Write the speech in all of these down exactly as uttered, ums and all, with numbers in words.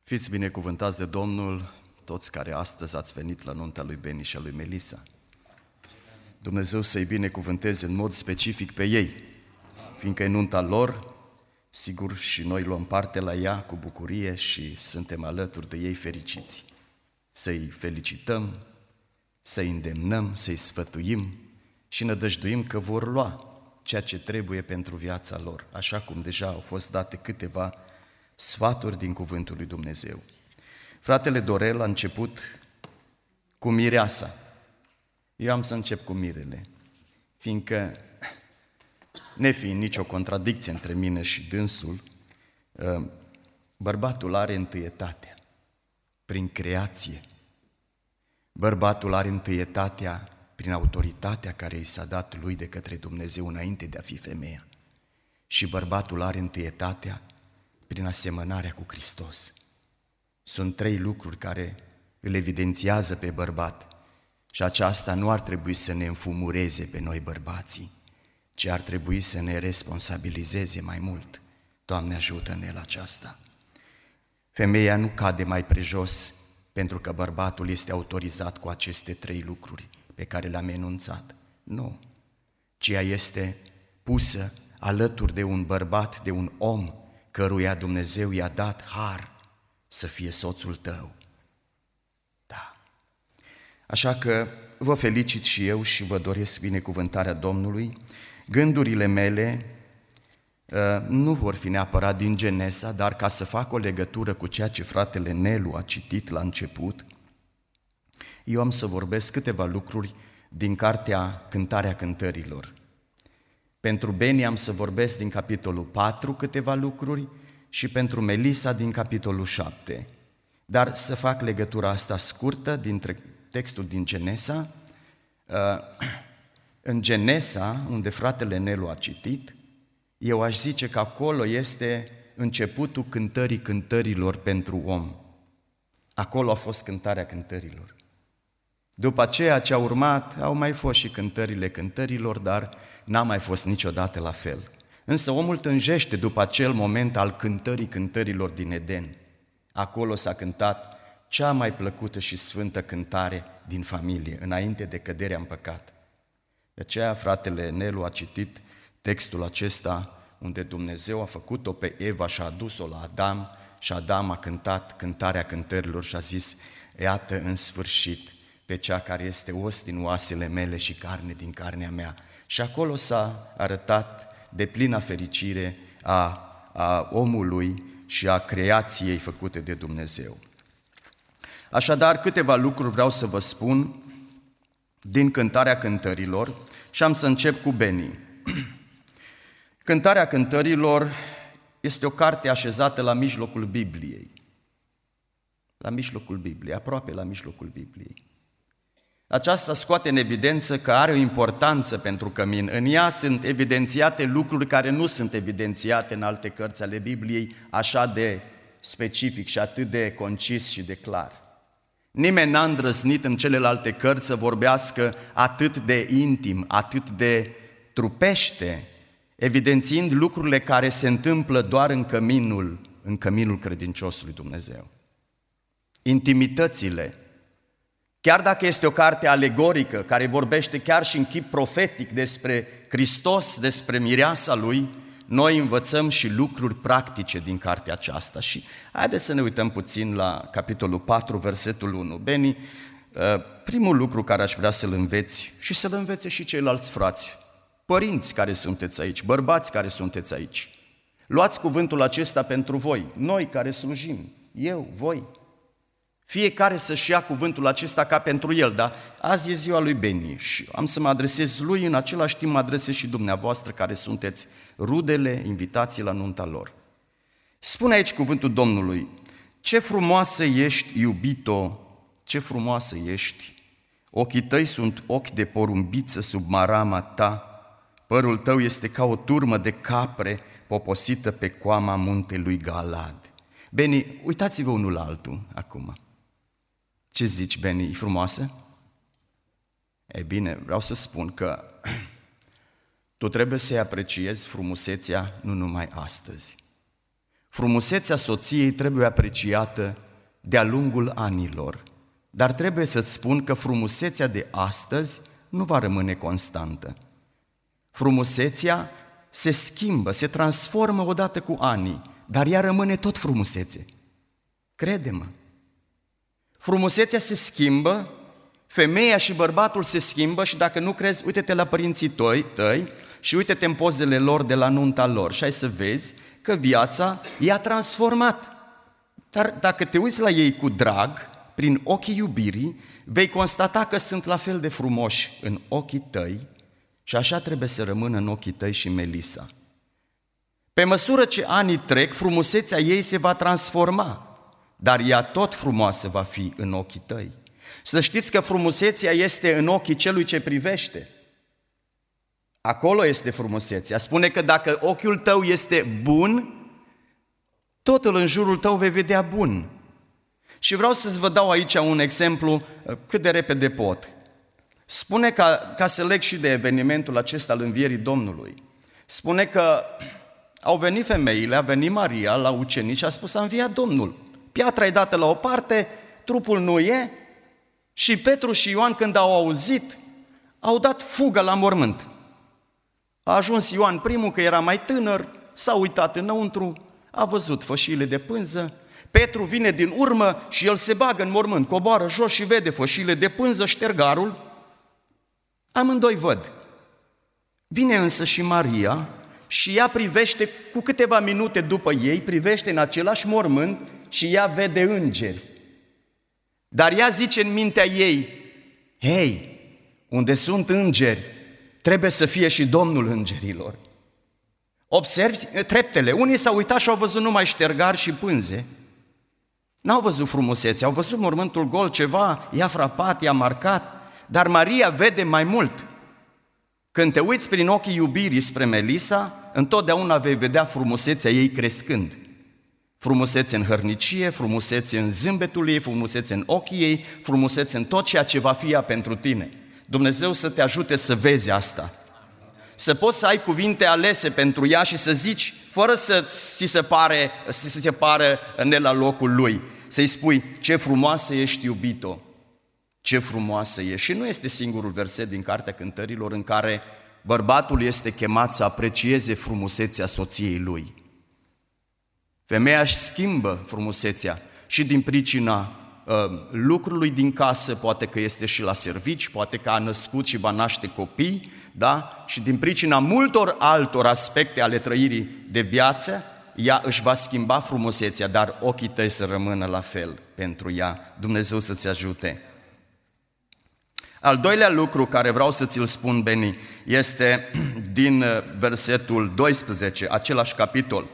Fiți binecuvântați de Domnul, toți care astăzi ați venit la nunta lui Beni și a lui Melisa. Dumnezeu să-i binecuvânteze în mod specific pe ei, fiindcă e nunta lor, sigur și noi luăm parte la ea cu bucurie și suntem alături de ei fericiți. Să-i felicităm, să-i îndemnăm, să-i sfătuim și nădăjduim că vor lua ceea ce trebuie pentru viața lor, așa cum deja au fost date câteva sfaturi din cuvântul lui Dumnezeu. Fratele Dorel a început cu mireasa. Eu am să încep cu mirele, fiindcă, nefiind nicio contradicție între mine și dânsul, bărbatul are întâietatea prin creație. Bărbatul are întâietatea prin autoritatea care i s-a dat lui de către Dumnezeu înainte de a fi femeia. Și bărbatul are întâietatea prin asemănarea cu Hristos. Sunt trei lucruri care îl evidențiază pe bărbat și aceasta nu ar trebui să ne înfumureze pe noi bărbații, ci ar trebui să ne responsabilizeze mai mult. Doamne, ajută-ne la aceasta. Femeia nu cade mai prejos pentru că bărbatul este autorizat cu aceste trei lucruri pe care le-am enunțat. Nu, ci ea este pusă alături de un bărbat, de un om căruia Dumnezeu i-a dat har să fie soțul tău. Da. Așa că vă felicit și eu și vă doresc binecuvântarea Domnului. Gândurile mele uh, nu vor fi neapărat din Genesa, dar ca să fac o legătură cu ceea ce fratele Nelu a citit la început, eu am să vorbesc câteva lucruri din cartea Cântarea Cântărilor. Pentru Beni am să vorbesc din capitolul patru câteva lucruri și pentru Melisa din capitolul șapte. Dar să fac legătura asta scurtă dintre textul din Genesa. În Genesa, unde fratele Nelu a citit, eu aș zice că acolo este începutul cântării cântărilor pentru om. Acolo a fost cântarea cântărilor. După aceea ce a urmat, au mai fost și cântările cântărilor, dar n-a mai fost niciodată la fel. Însă omul tânjește după acel moment al cântării cântărilor din Eden. Acolo s-a cântat cea mai plăcută și sfântă cântare din familie, înainte de căderea în păcat. De aceea fratele Nelu a citit textul acesta unde Dumnezeu a făcut-o pe Eva și a adus-o la Adam și Adam a cântat cântarea cântărilor și a zis: iată în sfârșit pe cea care este os din oasele mele și carne din carnea mea. Și acolo s-a arătat de plină fericire a, a omului și a creației făcute de Dumnezeu. Așadar, câteva lucruri vreau să vă spun din Cântarea Cântărilor și am să încep cu Beni. Cântarea Cântărilor este o carte așezată la mijlocul Bibliei. La mijlocul Bibliei, aproape la mijlocul Bibliei. Aceasta scoate în evidență că are o importanță pentru cămin. În ea sunt evidențiate lucruri care nu sunt evidențiate în alte cărți ale Bibliei așa de specific și atât de concis și de clar. Nimeni n-a îndrăznit în celelalte cărți să vorbească atât de intim, atât de trupește, evidențiind lucrurile care se întâmplă doar în căminul, în căminul credinciosului Dumnezeu. Intimitățile. Chiar dacă este o carte alegorică, care vorbește chiar și în chip profetic despre Hristos, despre mireasa Lui, noi învățăm și lucruri practice din cartea aceasta. Și haideți să ne uităm puțin la capitolul patru, versetul unu. Beni, primul lucru care aș vrea să-l înveți și să-l învețe și ceilalți frați, părinți care sunteți aici, bărbați care sunteți aici, luați cuvântul acesta pentru voi, noi care slujim, eu, voi. Fiecare să-și ia cuvântul acesta ca pentru el, dar azi e ziua lui Beni și am să mă adresez lui, în același timp mă adresez și dumneavoastră care sunteți rudele, invitații la nunta lor. Spune aici cuvântul Domnului: ce frumoasă ești, iubito, ce frumoasă ești, ochii tăi sunt ochi de porumbiță sub marama ta, părul tău este ca o turmă de capre poposită pe coama muntelui Galad. Beni, uitați-vă unul la altul acum. Ce zici, Beni, e frumoasă? E bine, vreau să spun că tu trebuie să-i apreciezi frumusețea nu numai astăzi. Frumusețea soției trebuie apreciată de-a lungul anilor, dar trebuie să-ți spun că frumusețea de astăzi nu va rămâne constantă. Frumusețea se schimbă, se transformă odată cu anii, dar ea rămâne tot frumusețe. Crede-mă! Frumusețea se schimbă, femeia și bărbatul se schimbă și dacă nu crezi, uite-te la părinții tăi, tăi și uite-te în pozele lor de la nunta lor și ai să vezi că viața i-a transformat. Dar dacă te uiți la ei cu drag, prin ochii iubirii, vei constata că sunt la fel de frumoși în ochii tăi și așa trebuie să rămână în ochii tăi și Melisa. Pe măsură ce anii trec, frumusețea ei se va transforma, dar ea tot frumoasă va fi în ochii tăi. Să știți că frumusețea este în ochii celui ce privește. Acolo este frumusețea. Spune că dacă ochiul tău este bun, totul în jurul tău vei vedea bun. Și vreau să vă dau aici un exemplu cât de repede pot. Spune, ca, ca să leg și de evenimentul acesta al învierii Domnului, spune că au venit femeile, a venit Maria la ucenici și a spus: a înviat Domnul. Piatra e dată la o parte, trupul nu e, și Petru și Ioan, când au auzit, au dat fugă la mormânt. A ajuns Ioan primul, că era mai tânăr, s-a uitat înăuntru, a văzut fășile de pânză. Petru vine din urmă și el se bagă în mormânt, coboară jos și vede fășile de pânză, ștergarul. Amândoi văd. Vine însă și Maria și ea privește, cu câteva minute după ei, privește în același mormânt și ea vede îngeri. Dar ea zice în mintea ei: hei, unde sunt îngeri, trebuie să fie și Domnul îngerilor. Observi treptele. Unii s-au uitat și au văzut numai ștergari și pânze. N-au văzut frumusețe, au văzut mormântul gol, ceva i-a frapat, i-a marcat, dar Maria vede mai mult. Când te uiți prin ochii iubirii spre Melisa, întotdeauna vei vedea frumusețea ei crescând. Frumusețe în hărnicie, frumusețe în zâmbetul ei, frumusețe în ochii ei, frumusețe în tot ceea ce va fi ea pentru tine. Dumnezeu să te ajute să vezi asta. Să poți să ai cuvinte alese pentru ea și să zici, fără să ți se pare, să se pare ne la locul lui, să-i spui: ce frumoasă ești, iubito, ce frumoasă ești. Și nu este singurul verset din Cartea Cântărilor în care bărbatul este chemat să aprecieze frumusețea soției lui. Femeia își schimbă frumusețea și din pricina uh, lucrului din casă, poate că este și la servici, poate că a născut și va naște copii, da? Și din pricina multor altor aspecte ale trăirii de viață, ea își va schimba frumusețea, dar ochii tăi să rămână la fel pentru ea. Dumnezeu să-ți ajute. Al doilea lucru care vreau să ți-l spun, Beni, este din versetul doisprezece, același capitol.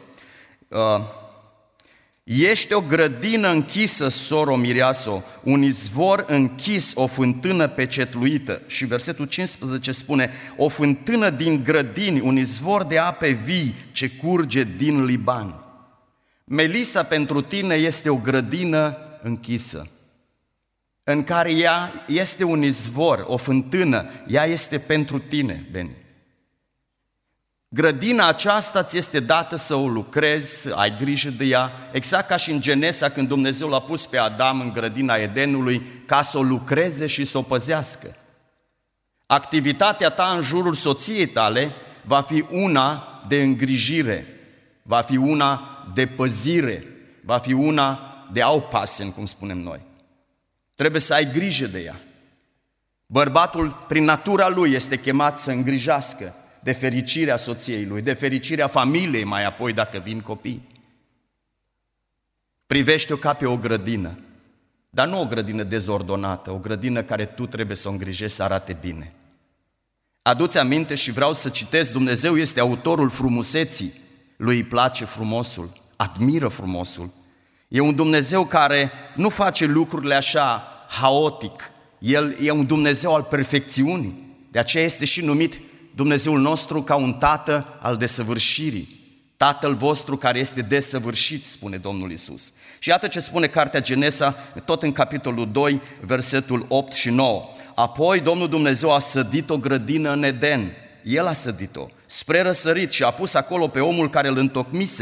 Ești o grădină închisă, soro mireasă, un izvor închis, o fântână pecetluită. Și versetul cincisprezece spune: o fântână din grădini, un izvor de ape vii ce curge din Liban. Melisa pentru tine este o grădină închisă, în care ea este un izvor, o fântână, ea este pentru tine, Beni. Grădina aceasta ți este dată să o lucrezi, ai grijă de ea, exact ca și în Genesa, când Dumnezeu l-a pus pe Adam în grădina Edenului ca să o lucreze și să o păzească. Activitatea ta în jurul soției tale va fi una de îngrijire, va fi una de păzire, va fi una de aufpassen, cum spunem noi. Trebuie să ai grijă de ea. Bărbatul, prin natura lui, este chemat să îngrijească de fericirea soției lui, de fericirea familiei mai apoi dacă vin copii. Privește-o ca pe o grădină, dar nu o grădină dezordonată, o grădină care tu trebuie să o îngrijești să arate bine. Adu-ți aminte și vreau să citesc: Dumnezeu este autorul frumuseții, lui îi place frumosul, admiră frumosul. E un Dumnezeu care nu face lucrurile așa haotic, El e un Dumnezeu al perfecțiunii, de aceea este și numit Dumnezeul nostru ca un tată al desăvârșirii. Tatăl vostru care este desăvârșit, spune Domnul Iisus. Și iată ce spune Cartea Genesa, tot în capitolul doi, versetul opt și nouă. Apoi Domnul Dumnezeu a sădit o grădină în Eden. El a sădit-o spre răsărit și a pus acolo pe omul care îl întocmise.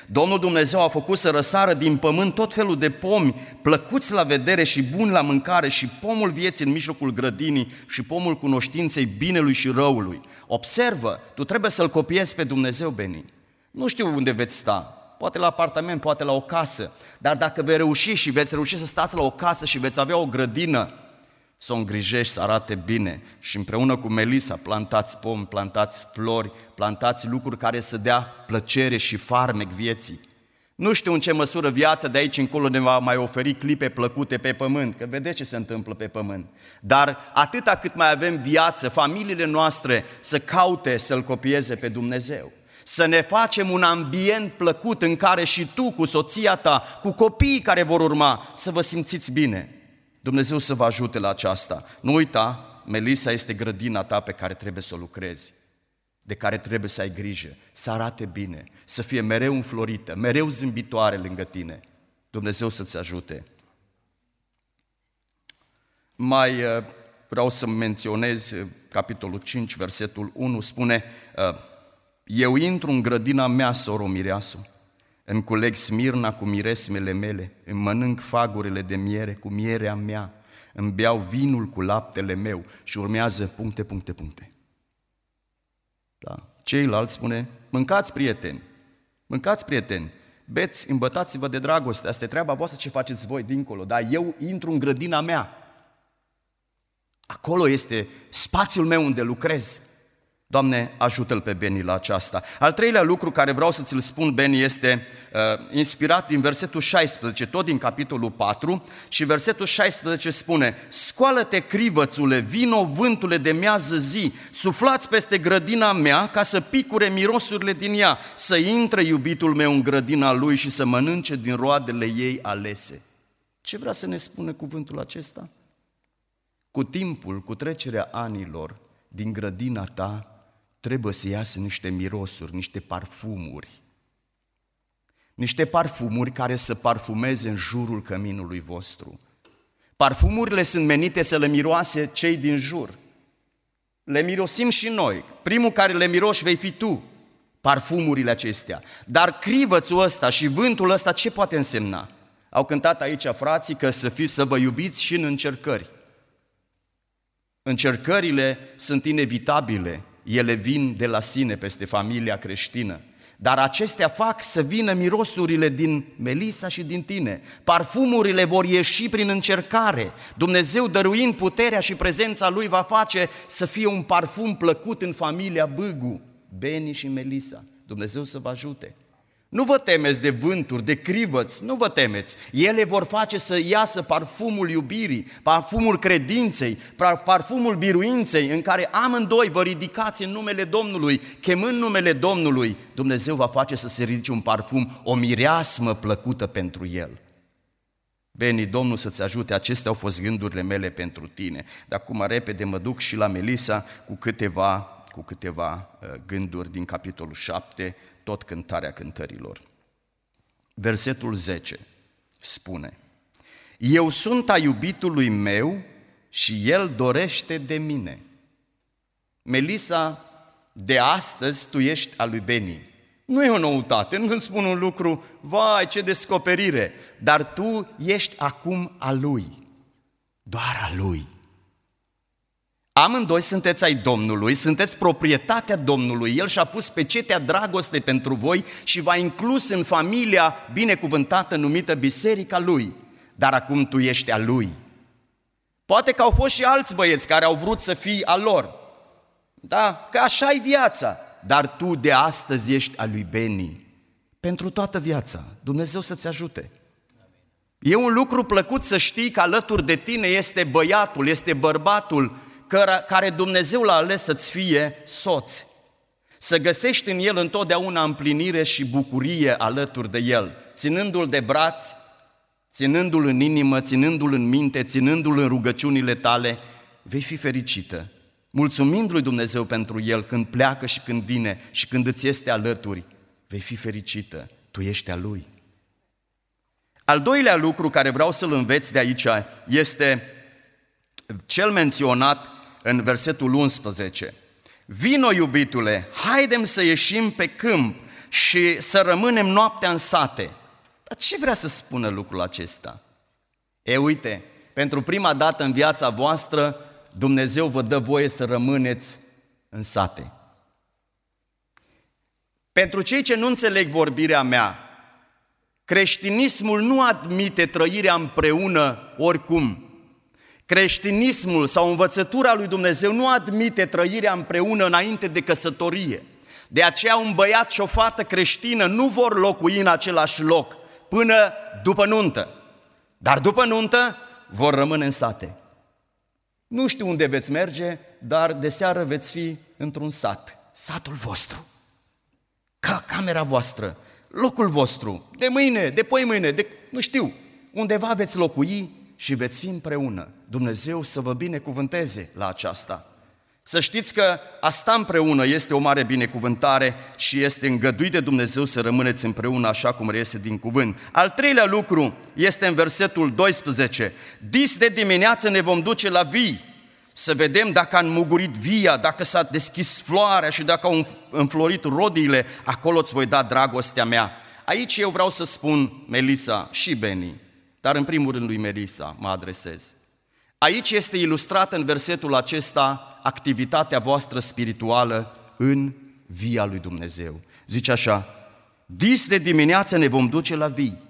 Domnul Dumnezeu a făcut să răsară din pământ tot felul de pomi, plăcuți la vedere și buni la mâncare, și pomul vieții în mijlocul grădinii și pomul cunoștinței binelui și răului. Observă, tu trebuie să-L copiezi pe Dumnezeu, Beni. Nu știu unde veți sta, poate la apartament, poate la o casă, dar dacă vei reuși și veți reuși să stați la o casă și veți avea o grădină, să o îngrijești, să arate bine, și împreună cu Melisa plantați pomi, plantați flori, plantați lucruri care să dea plăcere și farmec vieții. Nu știu în ce măsură viața de aici încolo ne va mai oferi clipe plăcute pe pământ, că vedeți ce se întâmplă pe pământ. Dar atâta cât mai avem viață, familiile noastre să caute să-L copieze pe Dumnezeu. Să ne facem un ambient plăcut în care și tu, cu soția ta, cu copiii care vor urma, să vă simțiți bine. Dumnezeu să vă ajute la aceasta. Nu uita, Melisa este grădina ta pe care trebuie să o lucrezi, de care trebuie să ai grijă, să arate bine, să fie mereu înflorită, mereu zâmbitoare lângă tine. Dumnezeu să-ți ajute. Mai vreau să menționez capitolul cinci, versetul unu, spune: eu intru în grădina mea, soro mireasă, îmi culeg smirna cu miresmele mele, îmi mănânc fagurile de miere cu mierea mea, îmi beau vinul cu laptele meu, și urmează puncte, puncte, puncte. Da. Ceilalți spune: mâncați, prieteni, mâncați, prieteni, beți, îmbătați-vă de dragoste, asta e treaba voastră, ce faceți voi dincolo, dar eu intru în grădina mea. Acolo este spațiul meu unde lucrez. Doamne, ajută-l pe Beni la aceasta. Al treilea lucru care vreau să ți-l spun, Beni, este uh, inspirat din versetul șaisprezece, tot din capitolul patru, și versetul șaisprezece spune: scoală-te, crivățule, vino, vântule de miază zi, suflați peste grădina mea ca să picure mirosurile din ea, să intre iubitul meu în grădina lui și să mănânce din roadele ei alese. Ce vrea să ne spune cuvântul acesta? Cu timpul, cu trecerea anilor, din grădina ta trebuie să iasă niște mirosuri, niște parfumuri. Niște parfumuri care să parfumeze în jurul căminului vostru. Parfumurile sunt menite să le miroase cei din jur. Le mirosim și noi. Primul care le miroși vei fi tu, parfumurile acestea. Dar crivățul ăsta și vântul ăsta ce poate însemna? Au cântat aici frații că să fiți, să vă iubiți și în încercări. Încercările sunt inevitabile, ele vin de la sine peste familia creștină, dar acestea fac să vină mirosurile din Melisa și din tine. Parfumurile vor ieși prin încercare. Dumnezeu, dăruind puterea și prezența Lui, va face să fie un parfum plăcut în familia Bâgu, Beni și Melisa. Dumnezeu să vă ajute. Nu vă temeți de vânturi, de crivăți, nu vă temeți. Ele vor face să iasă parfumul iubirii, parfumul credinței, parfumul biruinței, în care amândoi vă ridicați în numele Domnului, chemând numele Domnului. Dumnezeu va face să se ridice un parfum, o mireasmă plăcută pentru El. Beni, Domnul să-ți ajute, acestea au fost gândurile mele pentru tine. De acum repede mă duc și la Melisa cu câteva, cu câteva gânduri din capitolul șapte, tot Cântarea Cântărilor. Versetul zece spune: eu sunt a iubitului meu și el dorește de mine. Melisa, de astăzi tu ești a lui Beni. Nu e o noutate, nu îmi spun un lucru, vai ce descoperire, dar tu ești acum a lui, doar a lui. Amândoi sunteți ai Domnului, sunteți proprietatea Domnului. El și-a pus pecetea dragoste pentru voi și v-a inclus în familia binecuvântată numită Biserica Lui. Dar acum tu ești a Lui. Poate că au fost și alți băieți care au vrut să fii a lor. Da, că așa-i viața. Dar tu de astăzi ești a lui Beni. Pentru toată viața. Dumnezeu să-ți ajute. E un lucru plăcut să știi că alături de tine este băiatul, este bărbatul care Dumnezeu l-a ales să-ți fie soț. Să găsești în el întotdeauna împlinire și bucurie alături de el, ținându-l de braț, ținându-l în inimă, ținându-l în minte, ținându-l în rugăciunile tale, vei fi fericită. Mulțumind lui Dumnezeu pentru el când pleacă și când vine și când îți este alături, vei fi fericită, tu ești a lui. Al doilea lucru care vreau să-l înveți de aici este cel menționat în versetul unsprezece. Vino, iubitule, haidem să ieșim pe câmp, și să rămânem noaptea în sate. Dar ce vrea să spună lucrul acesta? E, uite, pentru prima dată în viața voastră, Dumnezeu vă dă voie să rămâneți în sate. Pentru cei ce nu înțeleg vorbirea mea, creștinismul nu admite trăirea împreună oricum. Creștinismul sau învățătura lui Dumnezeu nu admite trăirea împreună înainte de căsătorie. De aceea un băiat și o fată creștină nu vor locui în același loc până după nuntă. Dar după nuntă vor rămâne în sate. Nu știu unde veți merge, dar de seară veți fi într-un sat. Satul vostru, ca camera voastră, locul vostru, de mâine, de poimâine, de nu știu, undeva veți locui și veți fi împreună. Dumnezeu să vă binecuvânteze la aceasta. Să știți că a sta împreună este o mare binecuvântare și este îngăduit de Dumnezeu să rămâneți împreună așa cum reiese din cuvânt. Al treilea lucru este în versetul doisprezece. Dis de dimineață ne vom duce la vii, să vedem dacă a înmugurit via, dacă s-a deschis floarea și dacă au înflorit rodiile, acolo îți voi da dragostea mea. Aici eu vreau să spun, Melisa și Beni, dar în primul rând lui Melisa mă adresez. Aici este ilustrată în versetul acesta activitatea voastră spirituală în via lui Dumnezeu. Zice așa, dis de dimineață ne vom duce la vii.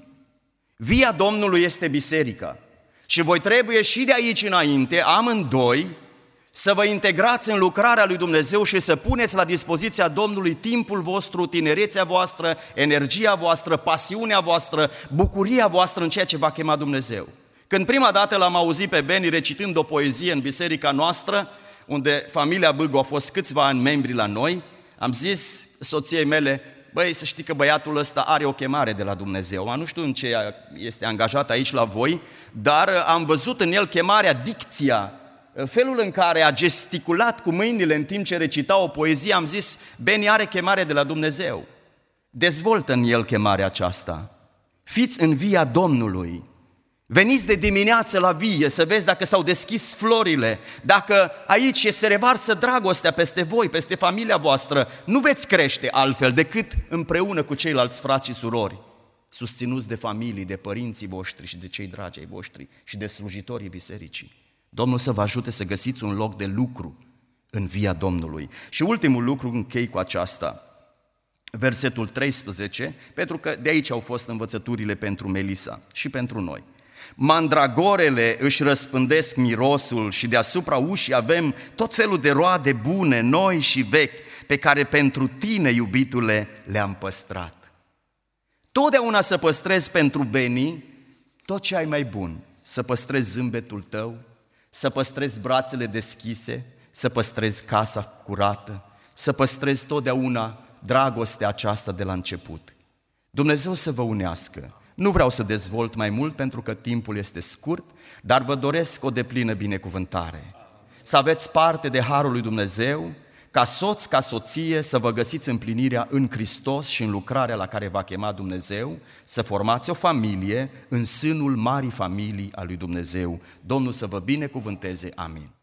Via Domnului este biserica și voi trebuie și de aici înainte, amândoi, să vă integrați în lucrarea lui Dumnezeu și să puneți la dispoziția Domnului timpul vostru, tinerețea voastră, energia voastră, pasiunea voastră, bucuria voastră în ceea ce va chema Dumnezeu. Când prima dată l-am auzit pe Beni recitând o poezie în biserica noastră, unde familia Bâgu a fost câțiva ani membri la noi, am zis soției mele, băi, să știi că băiatul ăsta are o chemare de la Dumnezeu. Nu știu în ce este angajat aici la voi, dar am văzut în el chemarea, dicția, felul în care a gesticulat cu mâinile în timp ce recita o poezie. Am zis, Beni are chemare de la Dumnezeu. Dezvoltă în el chemarea aceasta. Fiți în via Domnului. Veniți de dimineață la vie să vezi dacă s-au deschis florile, dacă aici se revarsă dragostea peste voi, peste familia voastră. Nu veți crește altfel decât împreună cu ceilalți frați și surori, susținuți de familii, de părinții voștri și de cei dragi ai voștri și de slujitorii bisericii. Domnul să vă ajute să găsiți un loc de lucru în via Domnului. Și ultimul lucru, închei cu aceasta, versetul treisprezece, pentru că de aici au fost învățăturile pentru Melisa și pentru noi. Mandragorele își răspândesc mirosul și deasupra ușii avem tot felul de roade bune, noi și vechi, pe care pentru tine, iubitule, le-am păstrat. Totdeauna să păstrezi pentru Beni tot ce ai mai bun, să păstrezi zâmbetul tău, să păstrezi brațele deschise, să păstrezi casa curată, să păstrezi totdeauna dragostea aceasta de la început. Dumnezeu să vă unească. Nu vreau să dezvolt mai mult pentru că timpul este scurt, dar vă doresc o deplină binecuvântare. Să aveți parte de harul lui Dumnezeu, ca soț, ca soție, să vă găsiți împlinirea în Hristos și în lucrarea la care v-a chemat Dumnezeu, să formați o familie în sânul marii familii a lui Dumnezeu. Domnul să vă binecuvânteze. Amin.